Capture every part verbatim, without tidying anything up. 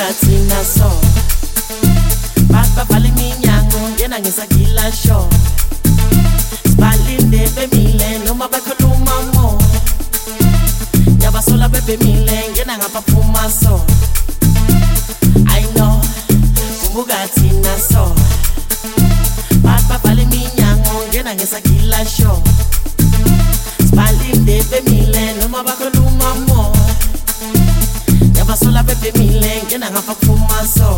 Bugatina so Papa pali minyango Ngena ngisagila show Spalinde bemile Noma bakhuluma mo Yabasola bebemile Ngena ngapaphuma so I know Bugatina so Papa pali minyango Ngena ngisagila show Spalinde bemile Noma bakhuluma mo Yabasola bebemile Ngena ngapaphuma so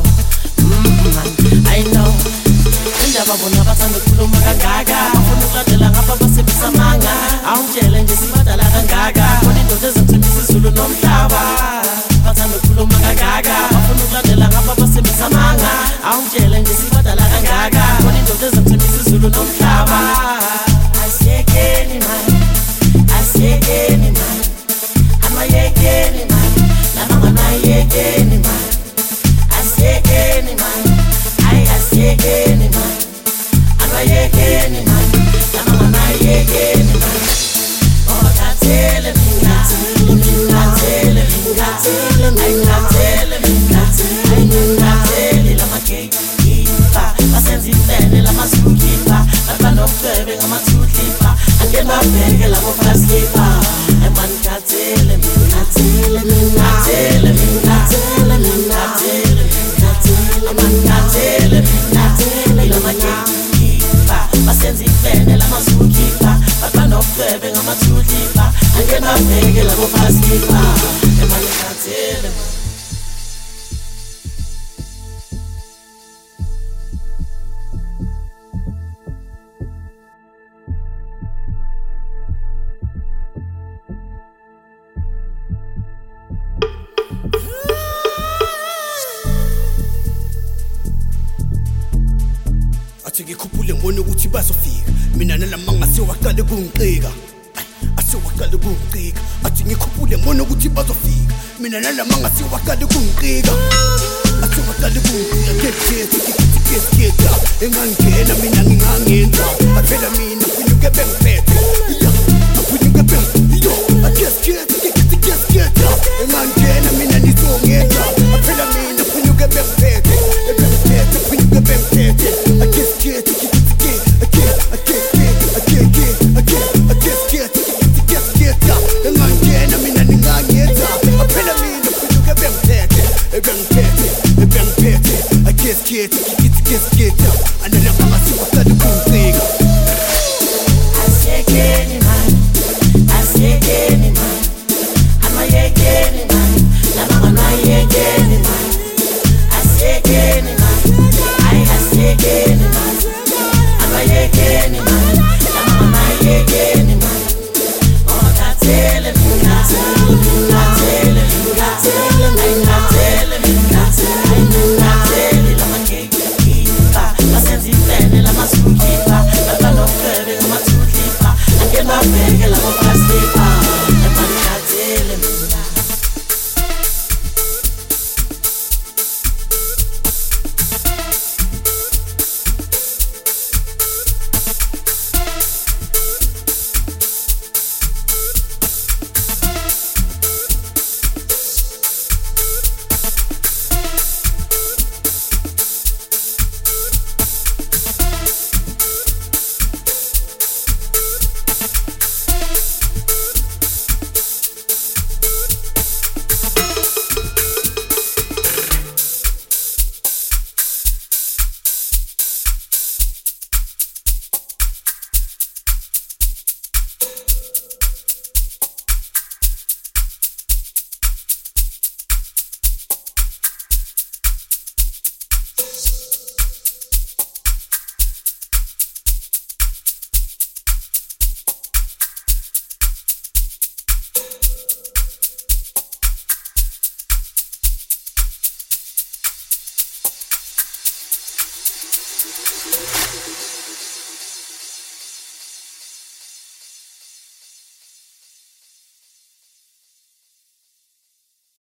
I know Indaba bona bathanda ukukhuluma kangaka Bafuna ukulandela ngapha basebenzisa amanga Awungitshele nje sibadala kangaka Khona indoda ezithembisa izulu nomhlaba Bathanda ukukhuluma kangaka Bafuna ukulandela ngapha basebenzisa amanga Awungitshele nje sibadala kangaka Khona indoda ezithembisa izulu nomhlaba Asiyekeni man Asiyekeni man Anwayekeni man Lama nganwayekeni man Asiyekeni man Ay asiyekeni man Anwayekeni man Lama nganwayekeni man Oh katele mina Katele mina Ay katele mina Ay katele lama kekipa Basenzi mfene lama sukipa Bakano kwebe ngama tutlipa Angema bege lama faskipa Eman katele mina Katele mina Katele mina Katele mina Katele mina Eman katele mina Katele lama kekipa Basenzi mfene lama sukipa Bakano kwebe ngama tutlipa Angema bege lama faskipa Eman katele mina Athi ngikhuphule ngibone ukuthi bazofika mina nalamanga sewaqale kungiqika asewaqale kungiqika athi ngikhuphule ngibone ukuthi bazofika mina nalamanga sewaqale kungiqika asewaqale kungiqika kekhethe engangena mina ngingangenza aphela mina kunyuke bengiphethe ya kunyuke beng yo akeskhethe kekhethe engangena mina nisongenza aphela mina kunyuke bengiphethe ebengiphethe kunyuke bengiphethe Get, get, get, get, get, get, and then I'm gonna see what's the cool thing.